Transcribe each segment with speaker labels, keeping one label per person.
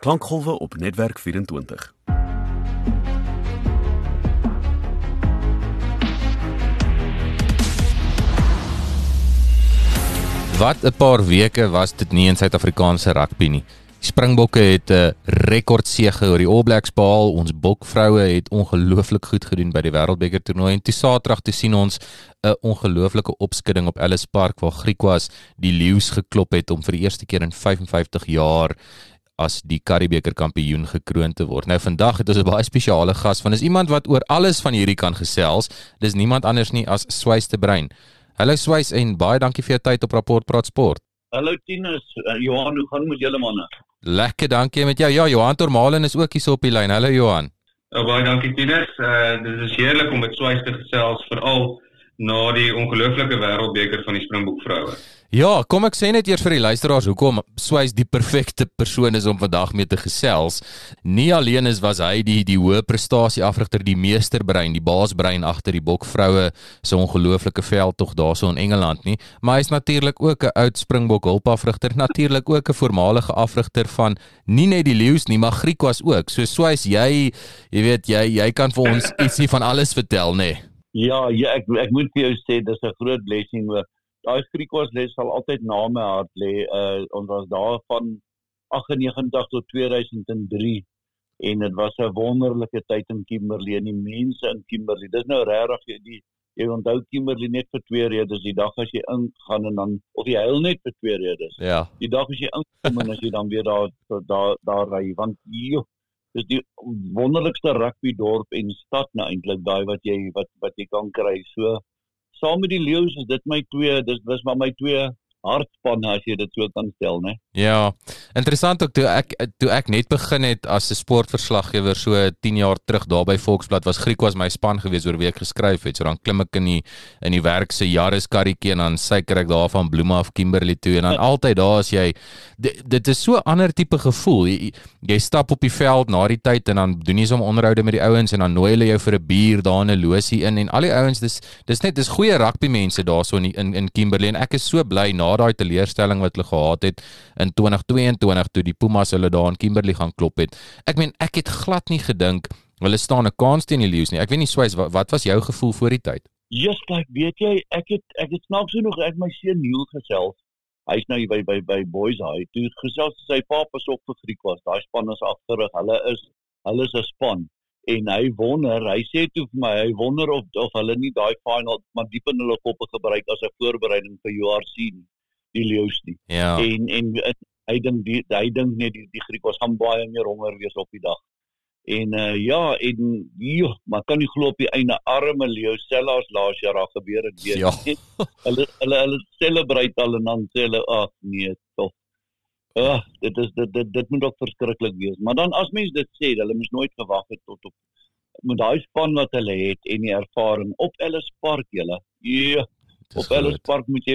Speaker 1: Klankgolwe op Netwerk 24.
Speaker 2: Wat 'n paar weke was dit nie in Suid-Afrikaanse rugby nie. Die Springbokke het 'n rekordsege oor die All Blacks behaal. Ons bokvroue het ongelooflik goed gedoen by die Wêreldbeker toernooi en toe Saterdag toe sien ons 'n ongelooflike opskudding op Ellis Park waar Griquas die leeu's geklop het om vir die eerste keer in 55 jaar as die Currie-beker kampioen gekroon te word. Nou vandag het ons 'n baie spesiale gas, want is iemand wat oor alles van hierdie kan gesels. Dis niemand anders nie as Swys de Bruin. Hallo Swys en baie dankie vir jou tyd op Rapport Praat Sport.
Speaker 3: Hallo Tinus, Johan, hoe gaan met julle manne?
Speaker 2: Lekker, dankie met jou. Ja, Johan Tormalen is ook hier op die lyn. Hallo Johan.
Speaker 4: Baie dankie Tinus. Dit is heerlik om met Swys te gesels, veral na die ongelooflike Wêreldbeker van die Springbok-vroue.
Speaker 2: Ja, kom ek sê net eers vir die luisteraars hoekom Swys die perfekte persoon is om vandag mee te gesels. Nie alleen was hy die hoë prestasie afrigter, die meesterbrein, die baasbrein agter die bokvroue se ongelooflike veldtog daarso in Engeland nie, maar hy is natuurlik ook 'n oud Springbok hulpafrigter, natuurlik ook 'n voormalige afrigter van nie net die leeu's nie, maar Griquas ook. So Swys, jy weet jy kan vir ons ietsie van alles vertel, nê?
Speaker 3: Ja, ek moet vir jou sê dis 'n groot blessing hoor. Daai Griquas les sal altyd na my hart lê. Ons was daar van 98 tot 2003 en dit was 'n wonderlike tyd in Kimberley en die mense in Kimberley. Dis nou regtig jy onthou Kimberley net vir 2 redes. Die dag as jy ingaan en dan of jy huil net vir 2 redes.
Speaker 2: Ja.
Speaker 3: Die dag as jy inkom en as jy dan weer daar ry, want dis die wonderlikste rugby dorp en stad nou eintlik daai wat jy kan kry. So saam met die leeu's is dit dis maar my twee hartspanne as jy dit so kan stel, né?
Speaker 2: Ja, interessant ook toe ek net begin het as 'n sportverslaggewer so 10 jaar terug daar by Volksblad was Griquas my span gewees oor wie ek geskryf het. So dan klim ek in die werk se Yaris karretjie en dan suiker ek daar van Bloem af Kimberley toe en dan altyd daar as jy dit is so 'n ander tipe gevoel. Jy stap op die veld na die tyd en dan doen jy so 'n onderhoude met die ouens en dan nooi hulle jou vir 'n bier daar in 'n losie in en al die ouens dis goeie rugby mense daarso in Kimberley en ek is so bly na daai teleurstelling wat hulle gehad het in 2022 toe die Pumas hulle daar in Kimberley gaan klop het. Ek het glad nie gedink hulle staan 'n kans teen die leeu's nie. Ek weet nie Swys, wat was jou gevoel voor die tyd?
Speaker 3: Yes, kyk, weet jy, ek het snaaks genoeg ek my seun Neil gesels. Hy's nou hier by Boys High. Toe gesels sy pa pas op vir Griquas. Daai span is agterig. Hulle is 'n span. En hy sê toe vir my, hy wonder of hulle nie daai final maar diep in hulle koppe gebruik as 'n voorbereiding vir URC nie. Die leeu's nie.
Speaker 2: Ja.
Speaker 3: En hy dink net die Griquas gaan baie meer honger wees op die dag. En maar kan nie glo op die einde arme leeu selfs laas jaar daar gebeur het weer.
Speaker 2: Ja.
Speaker 3: Hulle celebrate al en dan sê hulle ag nee, tog. Dit moet ook verskriklik wees. Maar dan as mens dit sê, hulle moes nooit gewag het tot op met daai span wat hulle het en die ervaring op Ellis Park julle. Ja. Op Ellis Park moet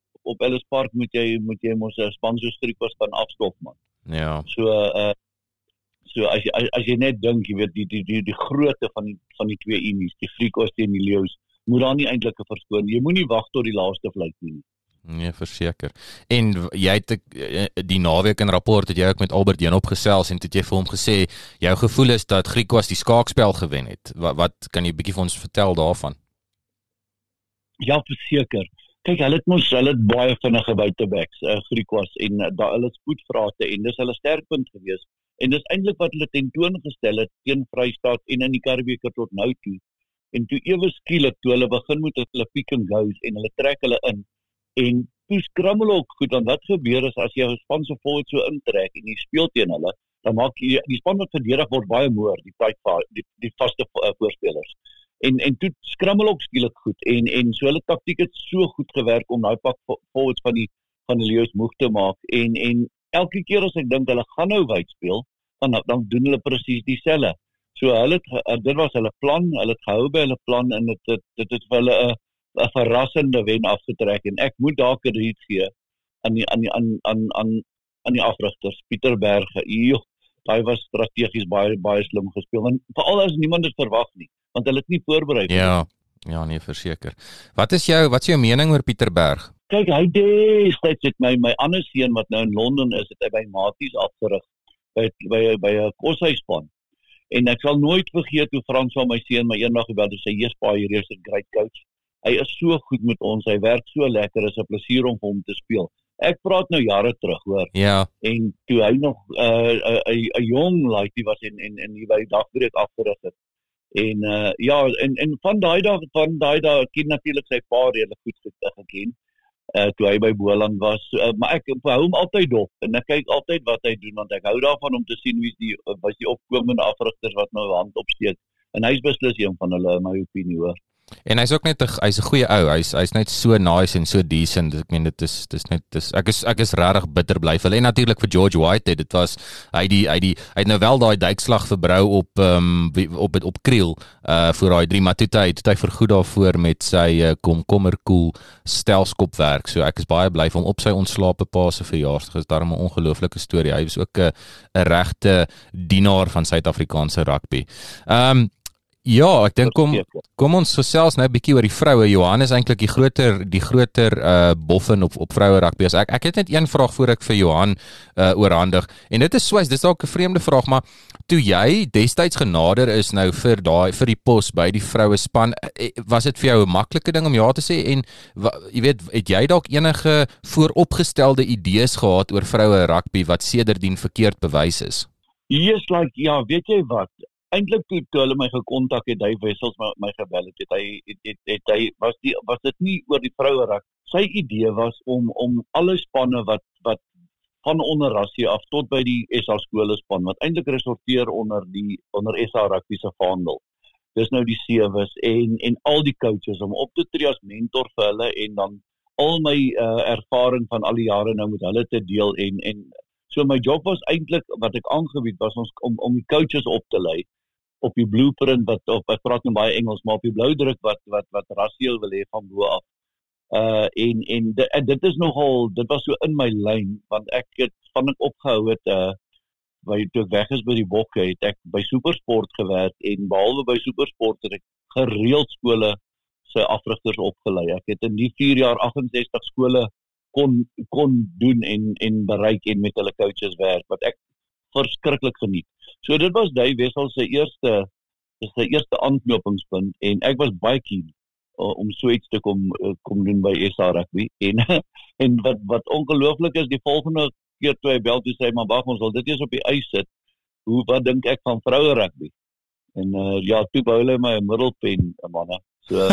Speaker 3: jy mos 'n span so Griquas kan afstof man.
Speaker 2: Ja.
Speaker 3: So as jy net dink, jy weet die grootte van die twee unies, die Griquas teen die leeu's, moet daar nie eintlik 'n verskoning. Jy moenie wag tot die laaste fluit nie.
Speaker 2: Nee, verseker. En jy het die naweek in Rapport het jy ook met Albert Heenop gesels en het jy vir hom gesê jou gevoel is dat Griquas die skaakspel gewen het. Wat kan jy 'n bietjie vir ons vertel daarvan?
Speaker 3: Ja, verseker. Kyk, hulle het baie vinnige buitebacks, Griquas en hulle spoedvrate en dis hulle sterkpunt gewees. En dis eintlik wat hulle tentoongestel het teen Vrystaat en in die Currie-beker tot nou toe. En toe ewe skielik toe hulle begin met hulle pick and goes en hulle trek hulle in en toe skrummel ook goed. Dan wat gebeur is as jy 'n span so vol so intrek en jy speel teen hulle, dan maak jy die span wat verdedig word baie moer, die vaste voorspelers. En toe skrummel ook skielik goed en so hulle taktiek het so goed gewerk om daai pak forwards van die leeu's moeg te maak en elke keer as ek dink hulle gaan nou wyd speel, dan doen hulle presies dieselfde. So dit was hulle plan, hulle het gehou by hulle plan en dit het vir hulle 'n verrassende wen afgetrek en ek moet daar krediet gee aan die afrigters, Pieter Berge. Hy was strategies baie slim gespeel en veral as niemand dit verwag nie, want hulle het nie voorberei nie.
Speaker 2: Ja, nee, verseker. Wat is jou mening oor Pieter Berg?
Speaker 3: Kyk, hy destyds het my ander seun wat nou in Londen is, het hy by Maties afgerig by 'n koshuisspan. En ek sal nooit vergeet hoe Frans van my seun my eendag gebel het, sê Jespa, hierdie is 'n great coach. Hy is so goed met ons, hy werk so lekker, is 'n plesier om vir hom te speel. Ek praat nou jare terug, hoor.
Speaker 2: Ja.
Speaker 3: En toe hy nog 'n jong laaitjie was en hy by die dagbreek afgerig het. En en van daai dag ken natuurlik sy pa redelik goed geken. Toe hy by Boland was, maar ek hou hom altyd dop en ek kyk altyd wat hy doen, want ek hou daarvan om te sien wie die opkomende afrigters wat nou hand opsteek, en hy's beslis een van hulle in my opinie, hoor.
Speaker 2: En hy's ook net hy's 'n goeie ou. Hy's net so nice en so decent. Ek meen dit is net ek is regtig bitter bly vir hulle. En natuurlik vir George Whitehead. Dit was hy het nou wel daai duikslag verbrou op Kriel vir daai 3, maar toe hy vergoed daarvoor met sy komkommerkoel stelskopwerk. So ek is baie bly vir hom op sy ontslape pa se verjaarsdag. Is daarom 'n ongelooflike storie. Hy was ook 'n regte dienaar van Suid-Afrikaanse rugby. Ja, ek dink kom ons gesels nou 'n bietjie oor die vroue. Johan is eintlik die groter boffin op vroue rugby. Ek het net een vraag voor ek vir Johan oorhandig. En dit is dis dalk 'n vreemde vraag, maar toe jy destyds genader is nou vir die pos by die vroue span, was dit vir jou 'n maklike ding om ja te sê, en jy weet, het jy dalk enige vooropgestelde idees gehad oor vroue rugby wat sedertdien verkeerd bewys is?
Speaker 3: Yes, ja, weet jy wat? Eintlik toe hulle my gekontak het, Dave Wessels my gebel het, was dit nie oor die vroue rugby. Sy idee was om alle spanne wat van onder rassie af tot by die SA skole span, wat eintlik resorteer onder SA rugby se vaandel. Dis nou die sewes en al die coaches om op te tree as mentor vir hulle, en dan al my ervaring van al die jare nou met hulle te deel, en so my job was eintlik, wat ek aangebied was, om die coaches op te lei op die blueprint ek praat nou baie Engels, maar op die blou druk wat Rassiel wil hê van bo af. En dit is nogal, dit was so in my lyn, want ek opgehou het toe ek weg is by die Bokke, het ek by Supersport gewerk, en behalwe by Supersport het ek gereeld skole se afrigters opgelei. Ek het in die 4 jaar 68 skole kon doen en bereik en met hulle coaches werk, wat ek verskriklik geniet. So dit was Dave Wessels se eerste aanknopingspunt, en ek was baie keen om so iets te kom doen by SA Rugby, en wat ongelooflik is, die volgende keer toe hy bel, toe sê hy, maar wag, ons wil dit eers op die ys sit, wat dink ek van vroue rugby? En toe bou hulle my 'n middelpen, manne, so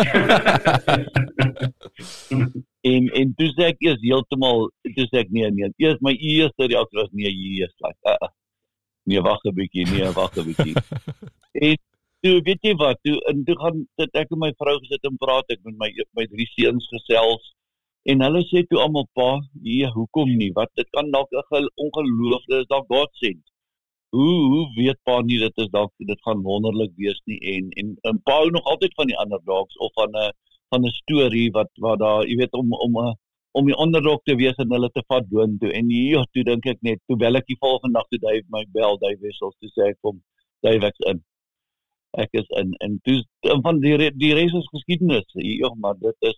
Speaker 3: en toe sê ek eers heeltemal, toe sê ek nee, eers my eerste reaksie was nee, nee, wag 'n bietjie. En toe, weet jy wat, toe sit ek en my vrou gesit en praat, ek met my 3 seuns gesels, en hulle sê toe almal, pa, hoekom nie, wat, dit kan dalk ongelooflik, dit is dalk godsend. Hoe weet pa nie, dit gaan wonderlik wees nie, en pa hou nog altyd van die underdogs, of van 'n storie wat daar, jy weet, om die onderdog te wees en hulle te vat doontoe. En toe dink ek net, toe bel ek die volgende dag, toe Dave my bel, Dave Wessels, toe sê ek kom, Dave, ek is in, en toe, van die res is geskiedenis, maar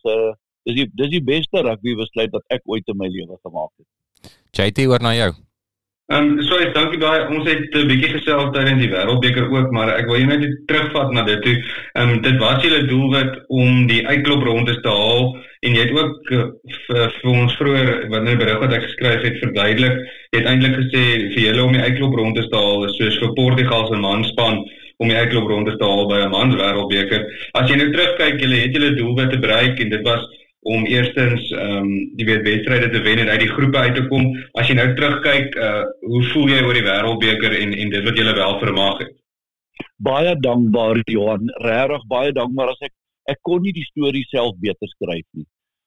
Speaker 3: dis die beste rugby besluit wat ek ooit in my lewe gemaak het.
Speaker 2: JT, oor na jou.
Speaker 4: Sorry, dankie baie. Ons het 'n bietjie gesels tydens die Wêreldbeker ook, maar ek wil jou net terugvat na dit toe. Dit was julle doelwit om die uitkloprondes te haal, en jy het ook vir ons vroeër, wat 'n berig wat ek geskryf het, verduidelik. Jy het eintlik gesê vir julle om die uitkloprondes te haal is soos vir Portugal se manspan om die uitkloprondes te haal by 'n mans Wêreldbeker. As jy nou terugkyk, julle het julle doelwit te bereik, en dit was om eerstens wedstryde te wen en uit die groepe uit te kom. As jy nou terugkyk, hoe voel jy oor die Wêreldbeker en dit wat jy wel vermaak het?
Speaker 3: Baie dankbaar, Johan, regtig baie dankbaar. As ek kon nie die storie self beter skryf nie.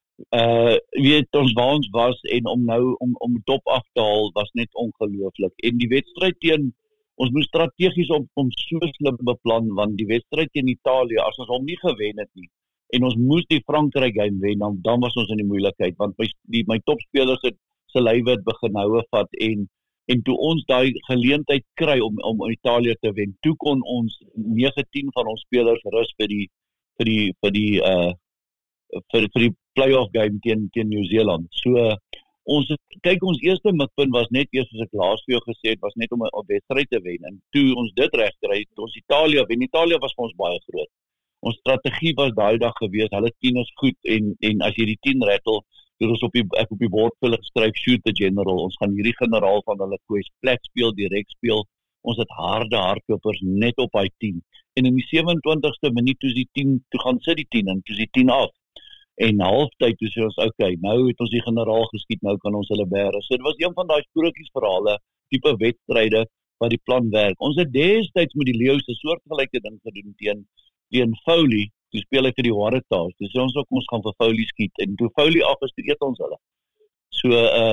Speaker 3: Weet ons waar ons was, en om top af te haal was net ongelooflik. En die wedstryd teen, ons moes strategies om so slim beplan, want die wedstryd teen Italië, as ons hom nie gewen het nie, en ons moes die Frankryk game wen, dan was ons in die moeilikheid, want my topspelers se lywe het begin houe vat, en toe ons daai geleentheid kry om Italië te wen, toe kon ons 9-10 van ons spelers rus vir die playoff game teen Nieu-Seeland. So Kyk, ons eerste mikpunt was net eers, soos ek laas vir jou gesê het, was net om 'n wedstryd te wen. En toe ons dit regkry, het ons Italië wen. Italië was vir ons baie groot. Ons strategie was daai dag gewees, hulle 10 is goed en as jy die 10 rattle, toe ons op die bord vir hulle geskryf, shoot the general. Ons gaan hierdie generaal van hulle kwes, plek speel, direk speel. Ons het harde hardlopers net op hy 10. En in die 27ste minuut toe gaan sit die 10 en toe is die 10 af. En halftyd toe sê ons, okay, nou het ons die generaal geskiet, nou kan ons hulle bære. So dit was een van daai sprokiesverhale, tipe wedstryde wat die plan werk. Ons het destyds met die Leeu's 'n soortgelyke ding gedoen teen Foley, toe speel hy vir die Waratahs. Toe sê ons ook ons gaan vir Foley skiet en toe Foley af is, toe eet ons hulle. So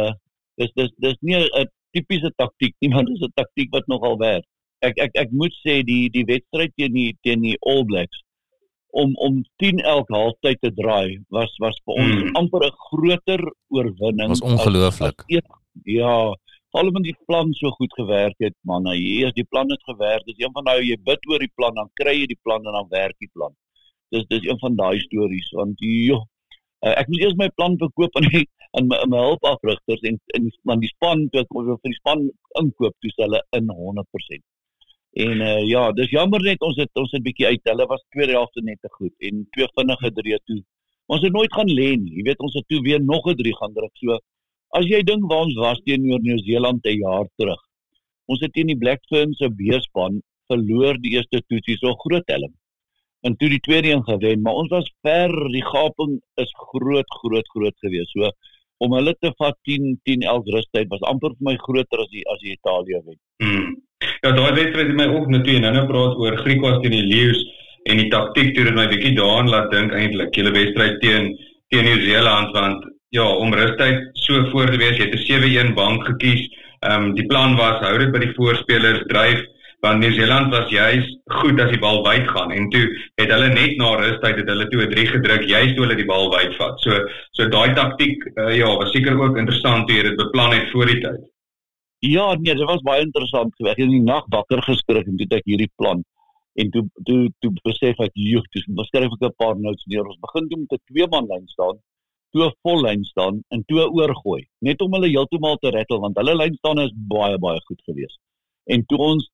Speaker 3: dis nie 'n tipiese taktiek nie, maar dis 'n taktiek wat nogal werk. Ek moet sê die wedstryd teen die All Blacks om 10 elk halftyd te draai was vir ons amper 'n groter oorwinning.
Speaker 2: Was ongelooflik.
Speaker 3: Ja, veral omdat die plan so goed gewerk het, man. Eers die plan het gewerk. Dis een van daai jy bid oor die plan, dan kry jy die plan en dan werk die plan. Dis een van daai stories want ek moet eers my plan verkoop aan my hulpafrigters en dan die span toe ek vir die span inkoop toe hulle in 100%. En dis jammer net ons het bietjie uit. Hulle was tweede helfte net te goed en 2 vinnige drie toe. Ons het nooit gaan lê nie. Jy weet ons het toe weer nog 'n 3 gaan druk. So as jy dink waar ons was teenoor Nieu-Seeland 'n jaar terug. Ons het teen die Black Ferns se B-span verloor die eerste toetsie so groot telling. En toe die tweede een gewen, maar ons was ver, die gaping is groot geweest. So om hulle te vat 10-11 rustyd was amper vir my groter as die Italië wen.
Speaker 4: Ja, daai wedstryd het my ook natuurlijk nou praat oor Griekwas teen die Leeu's en die taktiek toe dit my bietjie daaraan laat dink eintlik. Julle wedstryd teen Nieu-Seeland want ja, om rustyd so voor te wees, jy het 'n 7-1 bank gekies. Die plan was hou dit by die voorspelers dryf want Nieu-Seeland was juist goed as die bal wyd gaan en toe het hulle net na rustyd het hulle toe 'n 3 gedruk juist toe hulle die bal wyd vat. So daai taktiek was seker ook interessant toe jy dit beplan het voor die tyd.
Speaker 3: Ja, nee, dit was baie interessant geweest. Ek het in die nag wakker geskrik en toe het ek hierdie plan en toe besef ek, toe skryf ek 'n paar notes neer. Ons begin toe met 'n 2-man lyn staan, toe 'n vol lyn staan en toe 'n oorgooi, net om hulle heeltemal te rattle want hulle lyn staan is baie goed geweest. En toe ons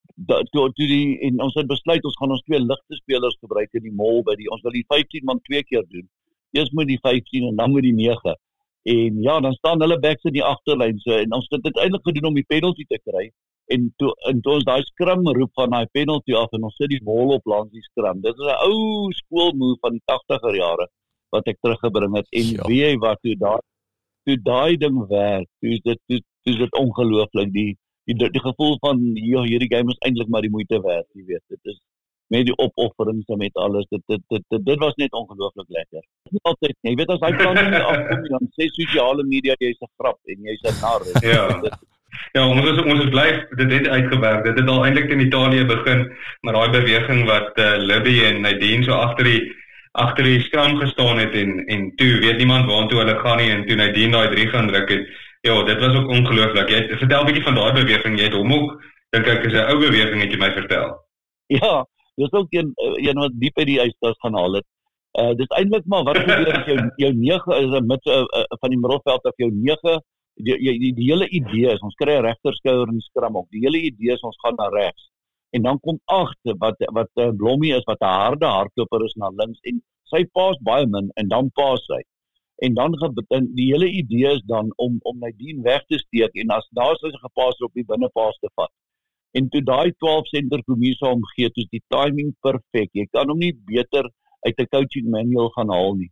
Speaker 3: het besluit ons gaan ons 2 ligte spelers gebruik in die mol ons wil die 15 man 2 keer doen. Eers met die 15 en dan met die 9. En ja, dan staan hulle backs in die agterlyn so en ons het dit eintlik gedoen om die penalty te kry. En toe ons daai scrum roep van daai penalty af en ons sit die bal op langs die scrum. Dit is 'n ou skoolmove van die 80er jare wat ek teruggebring het en weet jy wat toe daai ding werk. Toe is dit ongelooflik die gevoel van hierdie game is eintlik maar die moeite werd, jy weet. Dit is met die opofferings en met alles. Dit was net ongelooflik lekker. Altyd, jy weet as hy plan nie afkom dan sê sosiale media jy's 'n grap en jy's 'n nar.
Speaker 4: Ja, ons is bly dit het uitgewerk. Dit het al eintlik in Italië begin, maar daai beweging wat Libby en Nadine so agter die skram gestaan het en toe weet niemand waartoe hulle gaan nie en toe Nadine daai 3 gaan druk het. Ja, dit was ook ongelooflik. Jy vertel 'n bietjie van daai beweging. Jy het hom ook dink ek is 'n ou beweging het jy my vertel.
Speaker 3: Ja, dis ook een wat diep uit die yskas gaan haal het. Dis eintlik maar wat gebeur as jou 9 is 'n van die middelveld of jou 9 die hele idee is ons kry 'n regterskouer in die skram ook. Die hele idee is ons gaan na regs. En dan kom 8 wat Blommie is wat 'n harde hardloper is na links en sy paas baie min en dan paas sy. En dan die hele idee is dan om Nadine weg te steek en as daar sy gepaas op die binnepaas te vat. En toe daai 12 senter Komisa omgee, toe is die timing perfek. Jy kan hom nie beter uit 'n coaching manual gaan haal nie.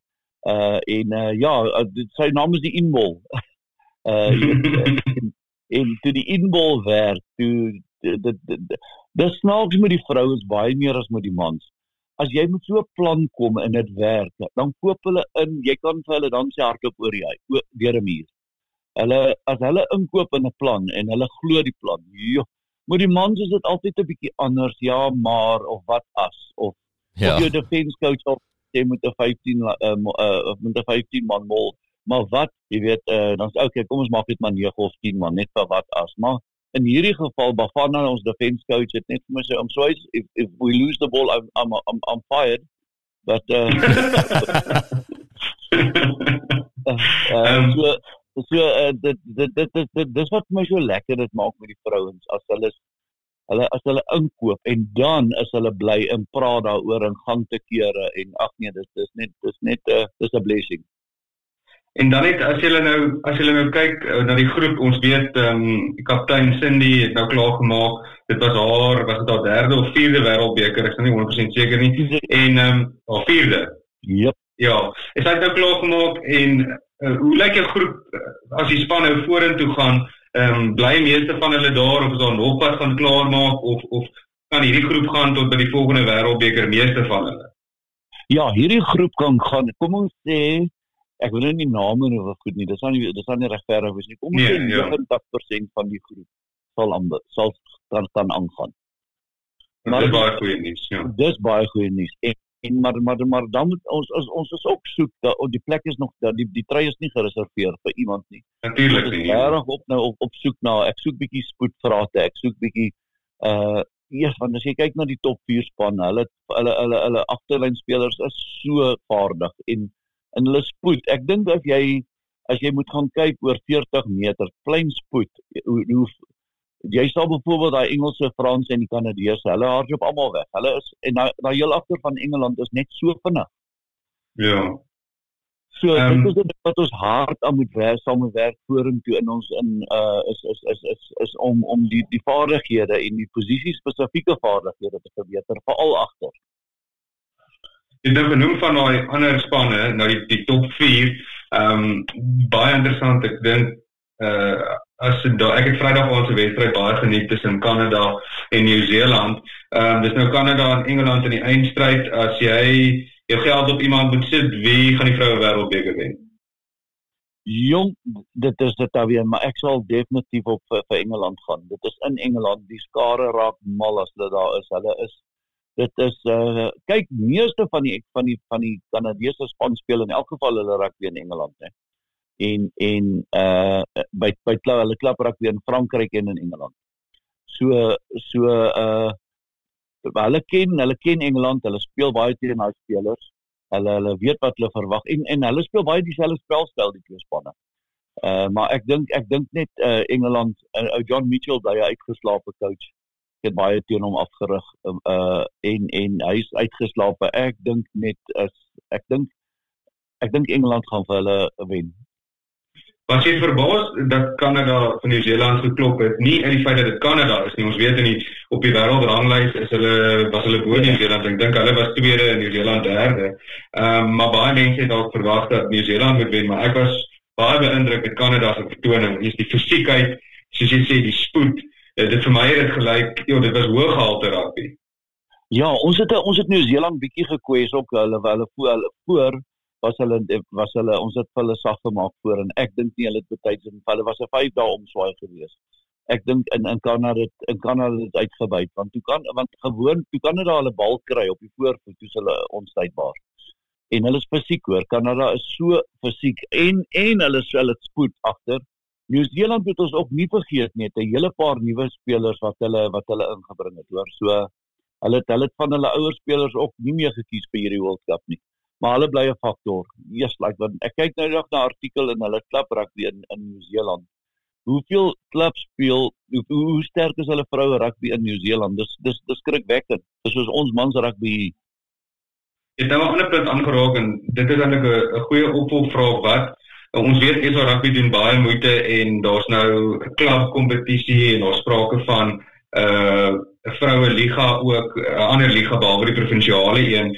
Speaker 3: Sy naam is die inbal. En toe die inbal werk, dis snaaks met die vrou is baie meer as met die mans. As jy met so 'n plan kom en dit werk, dan koop hulle in, jy kan vir hulle dan sê hardloop oor deur 'n muur. As hulle inkoop in 'n plan en hulle glo die plan, met die mans is dit altyd 'n bietjie anders, ja, maar of wat as of jou defense coach of jy moet 'n 15 man mol, maar wat, jy weet, dan sê okay, kom ons maak dit maar 9 of 10 man, net vir wat as, maar in hierdie geval, Bafana, ons defense coach het net vir my sê, I'm sorry, if we lose the ball, I'm fired, but So dis wat my so lekker dit maak met die vrouens as hulle inkoop en dan is hulle bly en praat daaroor en gang te kere en ag nee dis net dis 'n blessing.
Speaker 4: En dan net as jy nou kyk na die groep, ons weet kaptein Cindy het nou klaar gemaak. Dit was haar derde of vierde wêreldbeker, ek is nou nie 100% seker nie. En haar vierde.
Speaker 3: Yep.
Speaker 4: Ja, is hy nou klaar gemaak en hoe lyk jou groep as die span nou vorentoe gaan? Bly meeste van hulle daar of is daar nog wat gaan klaarmaak of kan hierdie groep gaan tot by die volgende wêreldbeker, meeste van hulle?
Speaker 3: Ja, hierdie groep kan gaan. Kom ons sê ek wil nou nie name noem goed nie. Dis aan nie regverdig wees nie. Kom ons sê 90% van die groep sal dan aangaan.
Speaker 4: Maar dis baie goeie nuus, ja.
Speaker 3: Dis baie goeie nuus. Maar dan moet ons is op soek dat die plek is nog die trui is nie gereserveer vir iemand nie.
Speaker 4: Natuurlik nie.
Speaker 3: Reg op soek na ek soek bietjie spoedvrate, ek soek bietjie want as jy kyk na die top 4 span, hulle agterlynspelers is so vaardig en hulle spoed. Ek dink as jy moet gaan kyk oor 40 meter, klein spoed, jy sal byvoorbeeld daai Engelse, Frans en die Kanadese, hulle hardloop almal weg. Hulle is en daai heel agter van Engeland is net so vinnig.
Speaker 4: Ja.
Speaker 3: So dit is wat ons hard aan moet werk vorentoe in ons is om die vaardighede en die posisie spesifieke vaardighede te verbeter, veral agter.
Speaker 4: Jy het nou genoem van daai ander spanne, nou die top 4, baie interessant, ek dink ek het Vrydag aand se wedstryd baie geniet tussen Kanada en Nieu-Seeland. Dis nou Kanada en Engeland in die eindstryd. As jy jou geld op iemand moet sit, wie gaan die vroue wêreldbeker wen?
Speaker 3: Jong, dit is dit alweer, maar ek sal definitief op vir Engeland gaan. Dit is in Engeland, die skare raak mal as hulle daar is. Kyk, meeste van die Kanadese span speel in elk geval hulle rugby in Engeland, hè. En by hulle klap rugby in Frankryk en in Engeland. Hulle ken Engeland, hulle speel baie teen daai spelers. Hulle weet wat hulle verwag en hulle speel baie dieselfde spelstyl die twee spanne. Maar ek dink net Engeland, John Mitchell baie uitgeslaapte coach. Ek het baie teen hom afgerig en hy is uitgeslaap. Ek dink Engeland gaan vir hulle wen.
Speaker 4: Was jy verbaas dat Kanada van Nieu-Seeland geklop het? Nie in die feit dat dit Kanada is nie. Ons weet op die wêreldranglys was hulle bo Nieu-Seeland. Ek dink hulle was tweede en Nieu-Seeland derde. Maar baie mense het dalk verwag dat Nieu-Seeland moet wen, maar ek was baie beïndruk met Kanada se vertoning. Dis die fisiekheid, soos jy sê, die spoed. Dit vir my het dit gelyk, dit was hoëgehalte rugby. Ja, ons het Nieu-Seeland bietjie gekwes ook. Hulle voor was hulle ons het hulle sag gemaak voor en ek dink nie hulle het betyds en hulle was 'n 5 dae omswaai geweest. Ek dink in Kanada het uitgebuit want toe Kanada hulle bal kry op die voorvoet toe hulle onstuitbaar. En hulle is fisiek hoor. Kanada is so fisiek en hulle spoed agter. Nieu-Seeland moet ons ook nie vergeet nie, het 'n hele paar nuwe spelers wat hulle ingebring het hoor. So hulle het van hulle ouer spelers ook nie meer gekies vir hierdie World Cup nie. Maar hulle bly 'n faktor. Want ek kyk nou nog na 'n artikel in hulle klub rugby in Nieu-Seeland. Hoeveel klubs speel, hoe sterk is hulle vroue rugby in Nieu-Seeland? Dis skrikwekkend. Dis soos ons mans rugby. Jy het nou 'n ander punt aangeraak en dit is eintlik 'n goeie opvolgvraag wat ons weet SA rugby doen baie moeite en daar's nou 'n klubkompetisie en daar's sprake van 'n vroue liga ook, 'n ander liga behalwe die provinsiale een.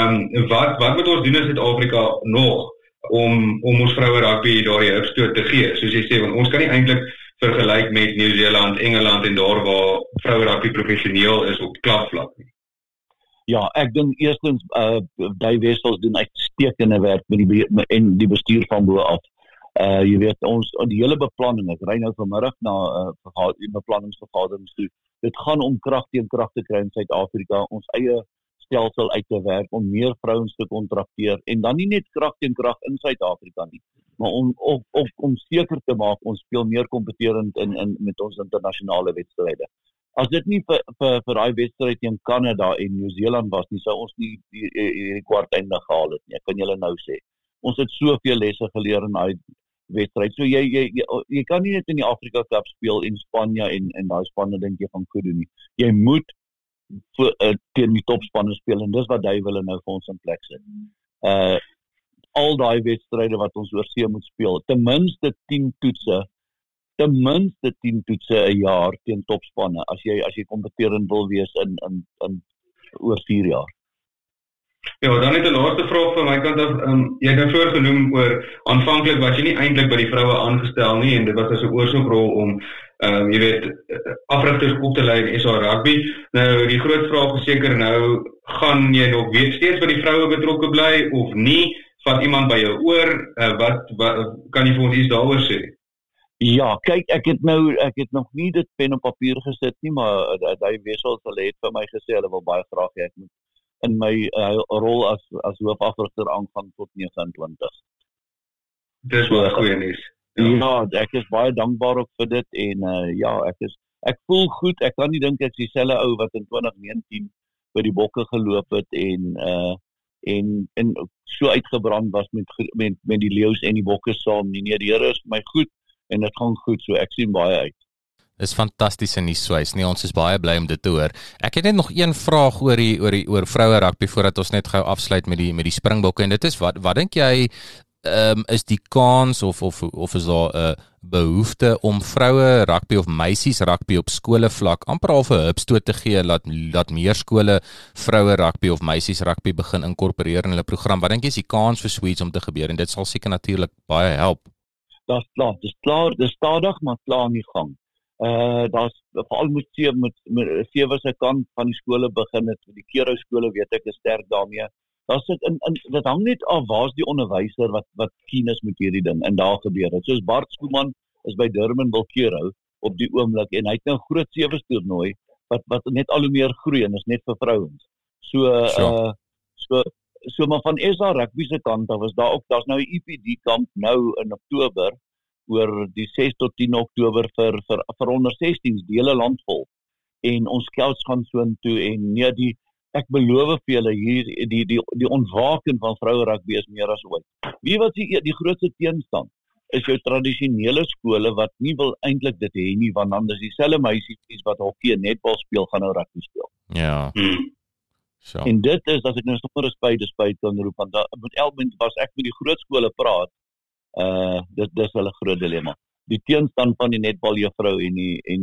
Speaker 4: Wat moet ons doen in Suid-Afrika nog om ons vroue rugby daardie hupstoot te gee? Soos jy sê, want ons kan nie eintlik vergelyk met Nieu-Seeland, Engeland en daar waar vroue rugby professioneel is op klubvlak nie. Ja, ek dink eerstens die Wessels doen uitstekende werk met die bestuur van bo af. Jy weet die hele beplanning, ek ry nou vanmiddag na beplanningsvergaderings toe. Dit gaan om krag teen krag te kry in Suid-Afrika, ons eie stelsel uit te werk om meer vrouens te kontrakteer en dan nie net krag teen krag in Suid-Afrika nie, maar om seker te maak ons speel meer kompeterend met ons internasionale wedstryde. As dit nie vir daai wedstryd teen Kanada en Nieu-Seeland was nie, sou ons nie die kwartfinale gehaal het nie. Ek kan julle nou sê. Ons het soveel lesse geleer in
Speaker 3: wedstryd. So jy kan nie net in die Afrika Cup speel in Spanje en daai spanne dink jy gaan goed doen nie. Jy moet teen die topspanne speel en dis wat hy wil nou vir ons in plek sit. Al daai wedstryde wat ons oor see moet speel, ten minste 10 toetse 'n jaar teen topspanne as jy kompeterend wil wees in oor 4 jaar.
Speaker 4: Ja, dan net 'n laaste vraag van my kant af. Jy het nou vroeër genoem oor aanvanklik was jy nie eintlik by die vroue aangestel nie en dit was as 'n oorsoekrol om jy weet afrigters op te lei in SA Rugby. Nou die groot vraag is seker nou, gaan jy nog weer steeds by die vroue betrokke bly of nie? Vat iemand by jou oor? Wat kan jy vir ons iets daaroor sê?
Speaker 3: Ja, kyk, ek het nog nie dit pen op papier gesit nie, maar hy wissels hulle het vir my gesê hulle wil baie graag hê ek moet in my rol as hoofafrigter aangaan tot 29.
Speaker 4: Dis baie goeie nuus.
Speaker 3: Ja, ek is baie dankbaar ook vir dit en ek voel goed. Ek kan nie dink ek is dieselfde ou wat in 2019 by die bokke geloop het en so uitgebrand was met die leeu's en die bokke saam. Nee, die Here is vir my goed en dit gaan goed, so ek sien baie uit.
Speaker 2: Dis fantastiese nuus, Swys. Nee, ons is baie bly om dit te hoor. Ek het net nog een vraag oor vroue rugby voordat ons net gou afsluit met die Springbokke en dit is wat dink jy is die kans of is daar 'n behoefte om vroue rugby of meisies rugby op skole vlak amper half 'n hupstoot te gee dat meer skole vroue rugby of meisies rugby begin inkorporeer in hulle program? Wat dink jy is die kans vir so iets om te gebeur en dit sal seker natuurlik baie help?
Speaker 3: Dis klaar, dis stadig maar klaar in die gang. Daar's veral met sewe se kant van die skole begin het. Die Kero skole weet ek is sterk daarmee. Dit hang net af waar's die onderwyser wat keen is met hierdie ding en daar gebeur dit. Soos Bart Schoeman is by Durbanville Kero op die oomblik en hy het nou 'n groot sewe toernooi wat net al hoe meer groei en is net vir vrouens. So maar van SA Rugby se kant af is daar's nou 'n EPD kamp nou in Oktober oor die 6 tot 10 Oktober vir onder 16s die hele land vol. En ons scouts gaan soontoe en nee ek beloof vir julle hier die ontwaken van vroue rugby is meer as ooit. Wie wat die grootste teenstand is jou tradisionele skole wat nie wil eintlik dit hê nie want dan is dieselfde meisies wat hokkie en netbal speel gaan nou rugby speel.
Speaker 2: Ja. So.
Speaker 3: En dit is as ek nou sommer 'n spyt kan roep want as ek met die groot skole praat dis hulle groot dilemma. Die teenstand van die netbal juffrou en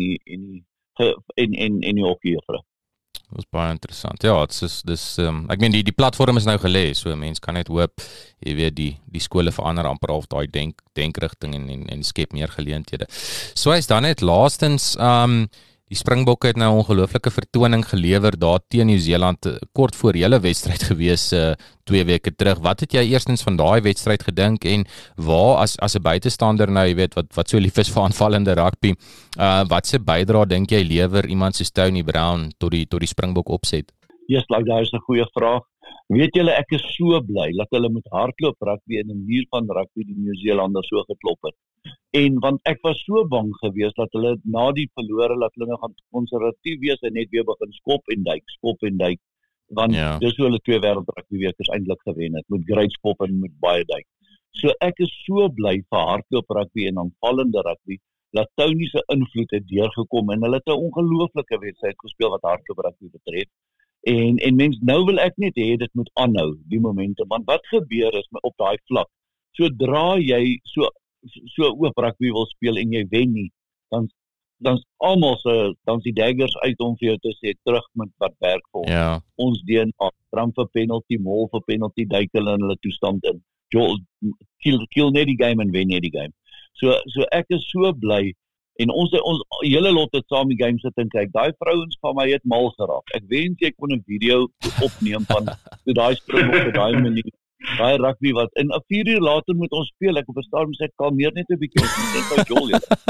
Speaker 3: die hokkie juffrou.
Speaker 2: Dit is baie interessant. Ja, ek meen die platform is nou gelê, so mense kan net hoop, jy weet die skole verander amper half daai denkrigting en skep meer geleenthede. So is dan net laastens die Springbokke het nou 'n ongelooflike vertoning gelewer daar teen Nieu-Seeland kort voor julle wedstryd gewees 2 weke terug. Wat het jy eerstens van daai wedstryd gedink en waar as 'n buitestander nou jy weet wat so lief is vir aanvallende rugby, wat se bydrae dink jy lewer iemand so Tony Brown tot die Springbok opset?
Speaker 3: Yes, daar is 'n goeie vraag. Weet julle ek is so bly dat hulle met hardloop rugby en 'n muur van rugby die Nieu-Seelanders so geklop het. En want ek was so bang geweest dat hulle na die verlore dat hulle gaan konservatief wees en net weer begin skop en duik. Want dis hoe hulle 2 wêreldrugbywekers eintlik gewen het met great skop en met baie duik. So ek is so bly vir hardloop rugby en aanvallende rugby dat Tony se invloed het deurgekom en hulle het 'n ongelooflike wedstryd gespeel wat hardloop rugby betref. En mens nou wil ek net hê dit moet aanhou die momentum want wat gebeur is op daai vlak sodra jy so oop rugby wil speel en jy wen nie dan's almal dan's die daggers uit om vir jou te sê terug met wat werk vir ons. Ons DNA dram vir penalty, mol vir penalty, duik hulle in hulle toestand in. Kill net die game en wen net die game. So ek is so bly en ons hele lot het saam die game sit en kyk. Daai vrouens van my het mal geraak. Ek wens jy kon 'n video opneem van hoe daai Springbok op daai manier daai rugby wat en 4 uur later moet ons speel. Ek op 'n stadium sê kalmeer net 'n bietjie net by Joel.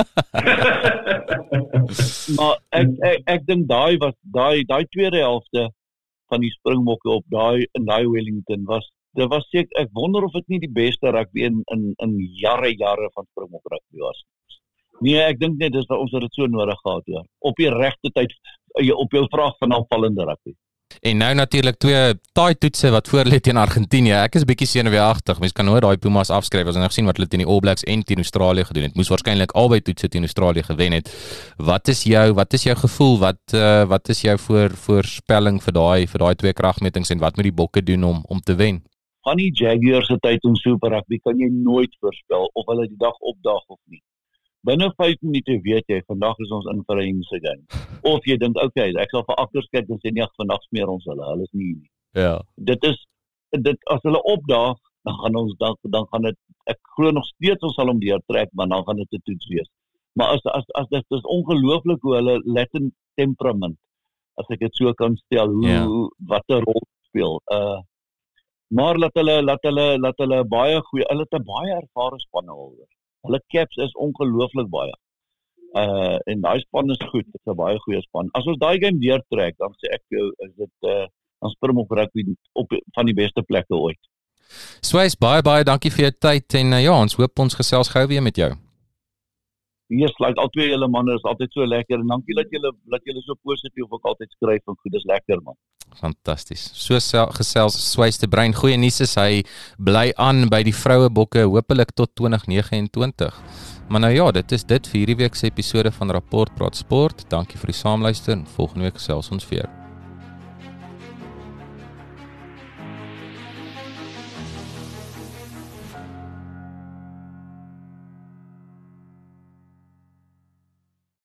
Speaker 3: Maar ek dink daai tweede helfte van die Springbokke op in daai Wellington dit was seker ek wonder of dit nie die beste rugby in jare van Springbok rugby was. Nee, ek dink net ons het dit so nodig gehad hoor. Op die regte tyd op jou vraag van aanvallende rugby.
Speaker 2: En nou natuurlik 2 taai toetse wat voor lê teen Argentinië. Ek is bietjie senuweeagtig. Mens kan nooit daai Pumas afskryf. Ons het nou gesien wat hulle teen die All Blacks en teen Australië gedoen het. Moes waarskynlik albei toetse teen Australië gewen het. Wat is jou gevoel? Wat is jou voorspelling vir daai 2 kragmetings en wat moet die Bokke doen om te wen?
Speaker 3: Van die Jaguars se tyd in Super Rugby kan jy nooit voorspel of hulle die dag opdaag of nie. Binne 5 minute weet jy, vandag is ons in vir 'n hengse game. Of jy dink, okay, ek sal vir agters kyk en sê nee, vandag smeer ons hulle is nie hier nie.
Speaker 2: Ja.
Speaker 3: Dit as hulle opdaag, dan gaan dit, ek glo nog steeds ons sal hom deurtrek, maar dan gaan dit 'n toets wees. Maar as dit is ongelooflik hoe hulle latent temperament, as ek dit so kan stel, wat 'n rol speel. Maar laat hulle baie goeie, hulle het 'n baie ervare span alweer. Hulle caps is ongelooflik baie. En daai span is goed, dit is 'n baie goeie span. As ons daai game deurtrek, dan sê ek jou, is dit dan Springbok rugby op van die beste plekke ooit.
Speaker 2: Swys, baie dankie vir jou tyd en ja, ons hoop ons gesels gou weer met jou.
Speaker 3: Yes, like al 2 julle manne is altyd so lekker en dankie dat julle so positief ook altyd skryf en goed, dis lekker man.
Speaker 2: Fantasties. So gesels Swys de Bruin. Goeie nuus is hy bly aan by die Vrouebokke hopelik tot 2029. Maar nou ja, dit is dit vir hierdie week se episode van Rapport Praat Sport. Dankie vir die saamluister en volgende week gesels ons weer.